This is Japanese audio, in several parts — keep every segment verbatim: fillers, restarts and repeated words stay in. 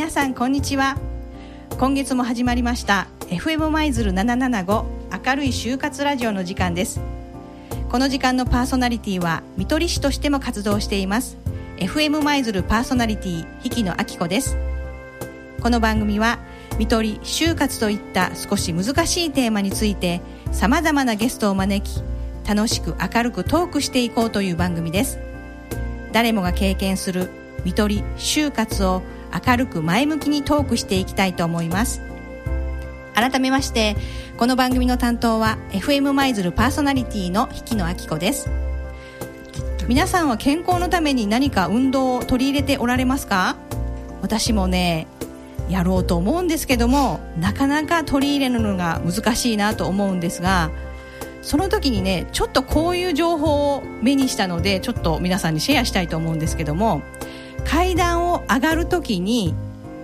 皆さんこんにちは。今月も始まりました エフエム 舞鶴ななななご明るい就活ラジオの時間です。この時間のパーソナリティは看取り師としても活動しています エフエム 舞鶴パーソナリティ引野明子です。この番組は看取り就活といった少し難しいテーマについてさまざまなゲストを招き、楽しく明るくトークしていこうという番組です。誰もが経験する看取り就活を明るく前向きにトークしていきたいと思います。改めましてこの番組の担当は エフエム 舞鶴パーソナリティの引野明子です。皆さんは健康のために何か運動を取り入れておられますか？私もねやろうと思うんですけども、なかなか取り入れるのが難しいなと思うんですが、その時にねちょっとこういう情報を目にしたのでちょっと皆さんにシェアしたいと思うんですけども、階段を上がる時に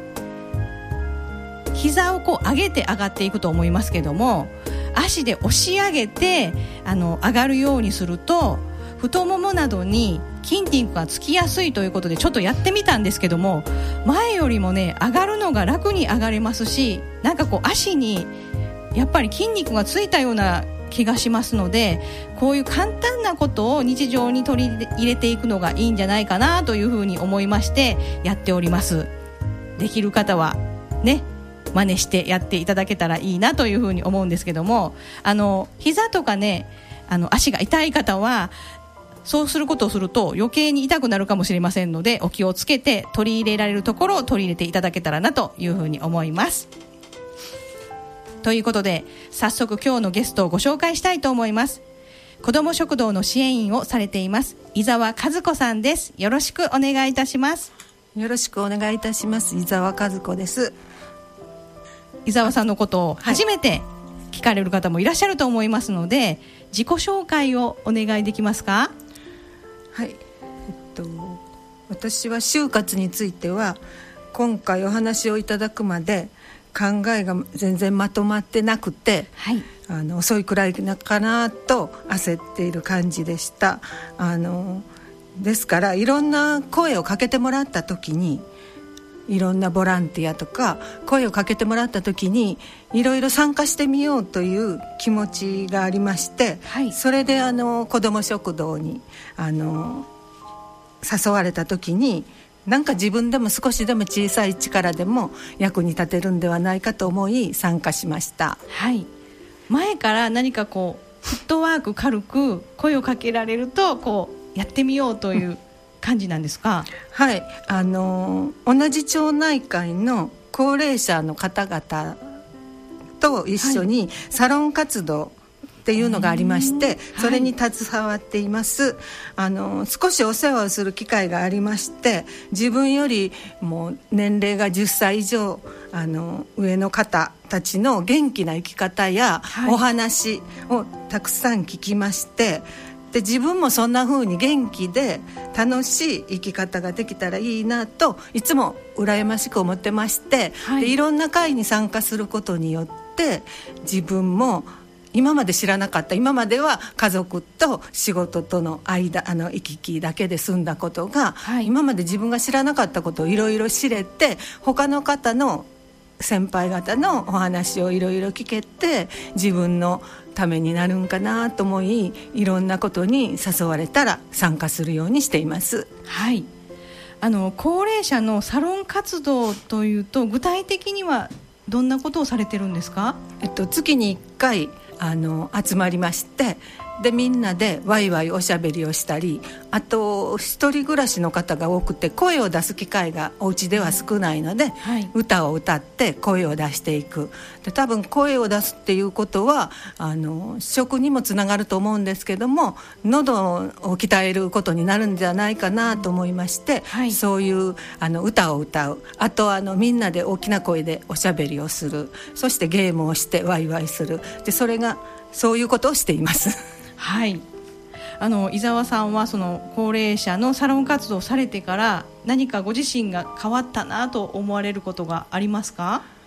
膝をこう上げて上がっていくと思いますけども、足で押し上げてあの上がるようにすると太ももなどに筋肉がつきやすいということでちょっとやってみたんですけども、前よりもね上がるのが楽に上がれますし、なんかこう足にやっぱり筋肉がついたような気がしますので、こういう簡単なことを日常に取り入れていくのがいいんじゃないかなというふうに思いましてやっております。できる方はね真似してやっていただけたらいいなというふうに思うんですけども、あの膝とかねあの足が痛い方はそうすることをすると余計に痛くなるかもしれませんので、お気をつけて取り入れられるところを取り入れていただけたらなというふうに思います。ということで早速今日のゲストをご紹介したいと思います。子ども食堂の支援員をされています伊沢和子さんです。よろしくお願いいたします。 よろしくお願いいたします。伊沢和子です。 伊沢さんのことを初めて聞かれる方もいらっしゃると思いますので、はい、自己紹介をお願いできますか？ はい、えっと、私は就活については今回お話をいただくまで考えが全然まとまってなくて、はい、あの遅いくらいかなと焦っている感じでした。あのですからいろんな声をかけてもらった時に、いろんなボランティアとか声をかけてもらった時にいろいろ参加してみようという気持ちがありまして、はい、それであの子ども食堂にあの誘われた時に、なんか自分でも少しでも小さい力でも役に立てるんではないかと思い参加しました。 はい、前から何かこうフットワーク軽く声をかけられるとこうやってみようという感じなんですか？ はい、あの同じ町内会の高齢者の方々と一緒にサロン活動っていうのがありまして、はい、それに携わっています。あの少しお世話をする機会がありまして、自分よりも年齢がじゅっさい以上あの上の方たちの元気な生き方やお話をたくさん聞きまして、で自分もそんな風に元気で楽しい生き方ができたらいいなといつも羨ましく思ってまして、はい、でいろんな会に参加することによって自分も今まで知らなかった、今までは家族と仕事との間あの行き来だけで済んだことが、はい、今まで自分が知らなかったことをいろいろ知れて、他の方の先輩方のお話をいろいろ聞けて自分のためになるんかなと思い、いろんなことに誘われたら参加するようにしています。 はい、あの高齢者のサロン活動というと具体的にはどんなことをされてるんですか？ えっと、月にいっかいあの集まりまして、でみんなでワイワイおしゃべりをしたり、あと一人暮らしの方が多くて声を出す機会がお家では少ないので、はい、歌を歌って声を出していく。で多分声を出すっていうことはあの食にもつながると思うんですけども、喉を鍛えることになるんじゃないかなと思いまして、はい、そういうあの歌を歌う、あとあのみんなで大きな声でおしゃべりをする、そしてゲームをしてワイワイする。でそれがそういうことをしていますはい、あの伊沢さんはその高齢者のサロン活動をされてから何かご自身が変わったなと思われることがありますか？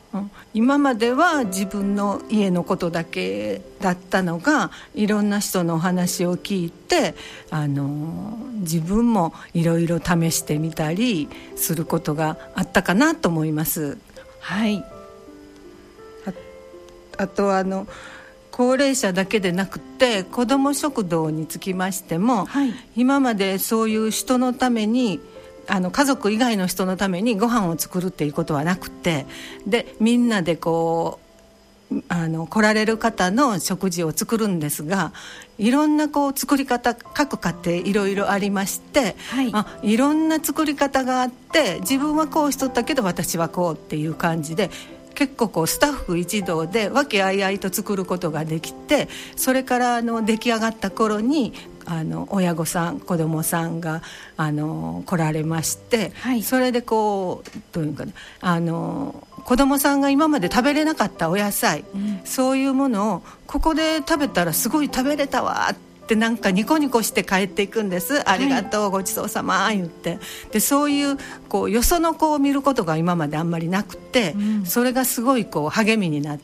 今までは自分の家のことだけだったのが、いろんな人のお話を聞いて、あの自分もいろいろ試してみたりすることがあったかなと思います。 はい。 あ, あとあの高齢者だけでなくて子ども食堂につきましても、はい、今までそういう人のために、あの家族以外の人のためにご飯を作るっていうことはなくて、でみんなでこうあの来られる方の食事を作るんですが、いろんなこう作り方、各家庭いろいろありまして、はい、あいろんな作り方があって、自分はこうしとったけど私はこうっていう感じで、結構こうスタッフ一同で和気あいあいと作ることができて、それからあの出来上がった頃にあの親御さん子どもさんがあの来られまして、はい、それでこうどういうかな、あの子どもさんが今まで食べれなかったお野菜、うん、そういうものをここで食べたらすごい食べれたわってなんかニコニコして帰っていくんです。ありがとう、はい、ごちそうさま言って、でそういう、こうよその子を見ることが今まであんまりなくて、うん、それがすごいこう励みになって、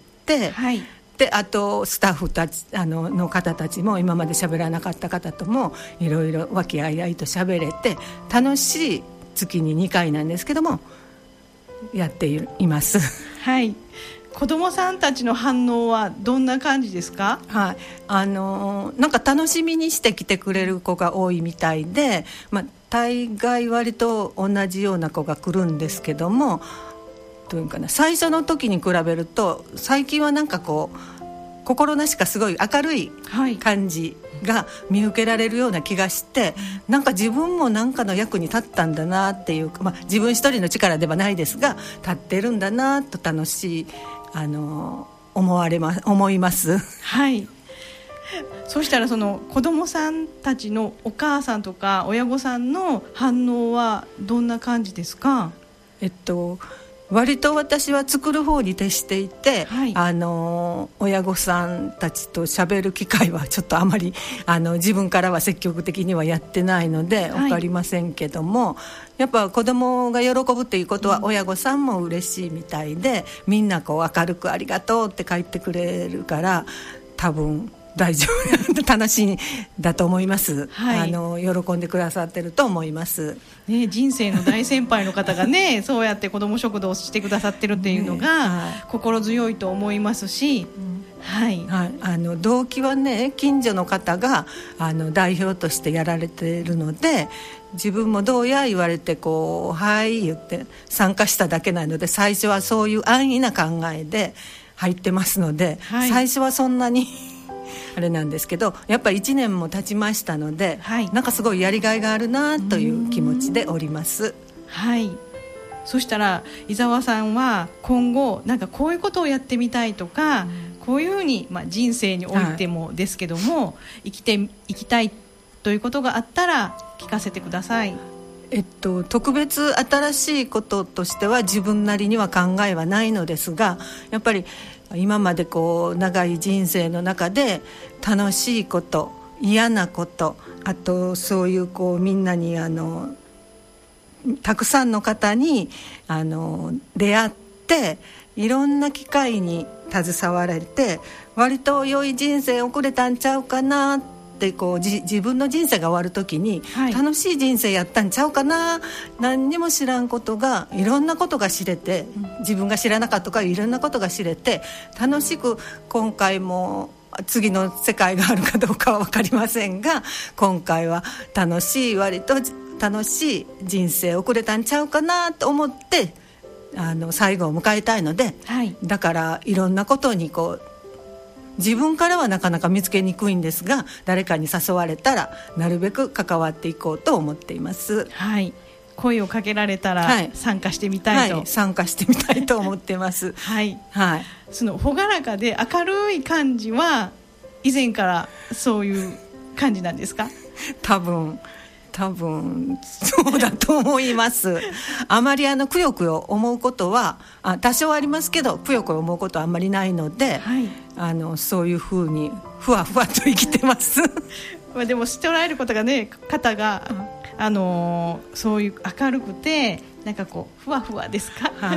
はい、であとスタッフたちあのの方たちも今まで喋らなかった方ともいろいろ和気あいあいと喋れて、楽しい月ににかいなんですけどもやっています。 はい。子どもさんたちの反応はどんな感じですか？ はい、あのなんか楽しみにして来てくれる子が多いみたいで、まあ、大概割と同じような子が来るんですけども、どういうかな、最初の時に比べると最近はなんかこう心なしかすごい明るい感じが見受けられるような気がして、はい、なんか自分も何かの役に立ったんだなっていう、まあ、自分一人の力ではないですが立ってるんだなと楽しいあの思われま思います。 はい。そしたらその子どもさんたちのお母さんとか親御さんの反応はどんな感じですか？ えっと割と私は作る方に徹していて、はい、あの親御さんたちと喋る機会はちょっとあまりあの自分からは積極的にはやってないので分かりませんけども、はい、やっぱ子供が喜ぶっていうことは親御さんも嬉しいみたいで、うん、みんなこう明るくありがとうって書いてくれるから、多分大丈夫楽しいだと思います、はい、あの喜んでくださってると思います、 ね、人生の大先輩の方がねそうやって子ども食堂をしてくださってるっていうのが心強いと思いますし、はいはい、あの動機はね、近所の方があの代表としてやられているので、自分もどうや言われてこうはい言って参加しただけなので、最初はそういう安易な考えで入ってますので、はい、最初はそんなにあれなんですけど、やっぱりいちねんも経ちましたので、はい、なんかすごいやりがいがあるなという気持ちでおります。 はい。そしたら伊沢さんは今後なんかこういうことをやってみたいとか、うん、こういうふうに、まあ、人生においてもですけども、はい、生きていきたいということがあったら聞かせてください。 えっと、特別新しいこととしては自分なりには考えはないのですが、やっぱり今までこう長い人生の中で楽しいこと、嫌なこと、あとそういうこうみんなにあのたくさんの方にあの出会って、いろんな機会に携われて割と良い人生送れたんちゃうかなってこうじ自分の人生が終わる時に、はい、楽しい人生やったんちゃうかな、何にも知らんことがいろんなことが知れて、自分が知らなかったとかいろんなことが知れて楽しく、今回も次の世界があるかどうかは分かりませんが、今回は楽しい割と楽しい人生を送れたんちゃうかなと思ってあの最後を迎えたいので、はい、だからいろんなことにこう自分からはなかなか見つけにくいんですが、誰かに誘われたらなるべく関わっていこうと思っています。 はい、声をかけられたら参加してみたいと、 はいはい、参加してみたいと思ってますはい、はい、その朗らかで明るい感じは以前からそういう感じなんですか？ 多分多分そうだと思いますあまりあのくよくよ思うことはあ多少ありますけど、くよくよ思うことはあんまりないので、はい、あのそういうふうにふわふわと生きてますまあでも捉えることがね、方があのー、そういう明るくてなんかこうふわふわですか、はい、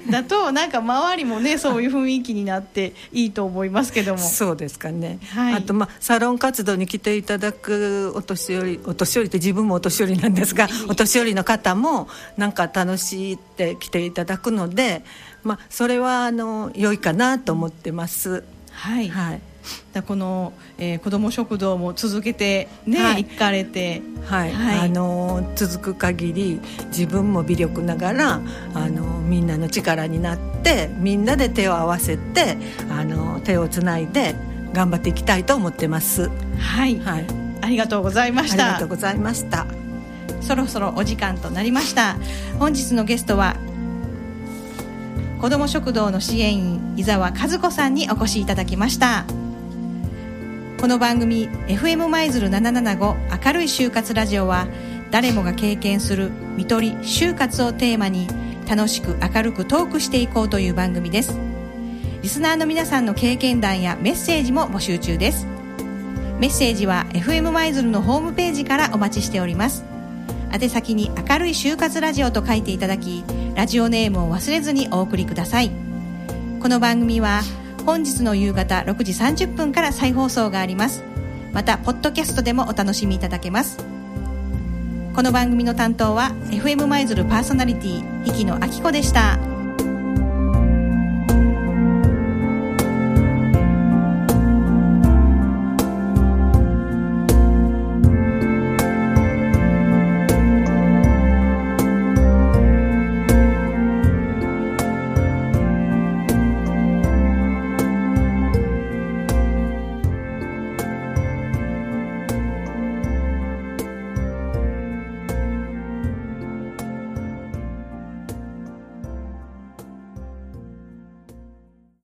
だとなんか周りもねそういう雰囲気になっていいと思いますけども。 そうですかね、 はい、 あと、まあ、サロン活動に来ていただくお年寄りお年寄りって自分もお年寄りなんですがお年寄りの方もなんか楽しいって来ていただくので、まあ、それはあの良いかなと思ってます。 はい、 はい、 だこの、えー、子ども食堂も続けて、ね、はい、行かれて、 はいはい、あの続く限り自分も微力ながらあのみんなの力になってみんなで手を合わせてあの手をつないで頑張っていきたいと思ってます。 はい、はい、ありがとうございました。 ありがとうございました。 そろそろお時間となりました。本日のゲストは子ども食堂の支援員伊沢和子さんにお越しいただきました。この番組 エフエム 舞鶴ななななご明るい就活ラジオは誰もが経験する看取り就活をテーマに楽しく明るくトークしていこうという番組です。リスナーの皆さんの経験談やメッセージも募集中です。メッセージは エフエム 舞鶴のホームページからお待ちしております。宛先に明るい就活ラジオと書いていただきラジオネームを忘れずにお送りください。この番組は本日の夕方ろくじさんじゅっぷんから再放送があります。またポッドキャストでもお楽しみいただけます。この番組の担当は エフエム 舞鶴パーソナリティ日野明子でした。